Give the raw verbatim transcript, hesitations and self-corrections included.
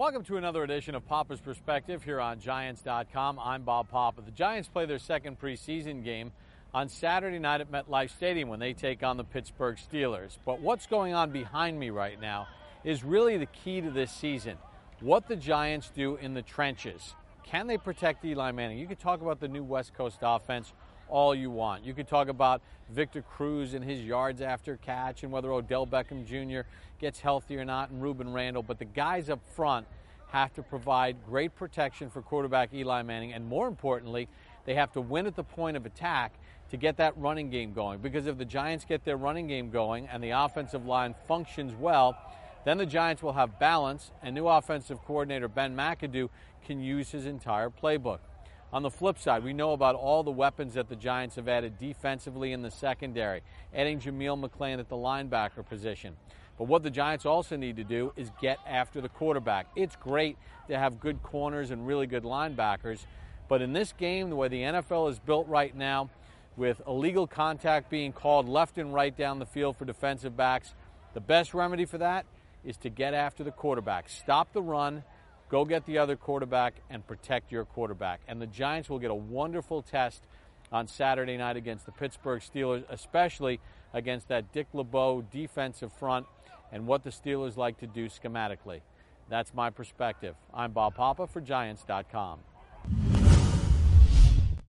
Welcome to another edition of Papa's Perspective here on Giants dot com. I'm Bob Papa. The Giants play their second preseason game on Saturday night at MetLife Stadium when they take on the Pittsburgh Steelers. But what's going on behind me right now is really the key to this season. What the Giants do in the trenches. Can they protect Eli Manning? You could talk about the new West Coast offense all you want. You could talk about Victor Cruz and his yards after catch and whether Odell Beckham Junior gets healthy or not and Ruben Randle. But the guys up front have to provide great protection for quarterback Eli Manning. And more importantly, they have to win at the point of attack to get that running game going. Because if the Giants get their running game going and the offensive line functions well, then the Giants will have balance, and new offensive coordinator Ben McAdoo can use his entire playbook. On the flip side, we know about all the weapons that the Giants have added defensively in the secondary, adding Jameel McClain at the linebacker position. But what the Giants also need to do is get after the quarterback. It's great to have good corners and really good linebackers, but in this game, the way the N F L is built right now, with illegal contact being called left and right down the field for defensive backs, the best remedy for that is to get after the quarterback. Stop the run, go get the other quarterback, and protect your quarterback. And the Giants will get a wonderful test on Saturday night against the Pittsburgh Steelers, especially against that Dick LeBeau defensive front and what the Steelers like to do schematically. That's my perspective. I'm Bob Papa for Giants dot com.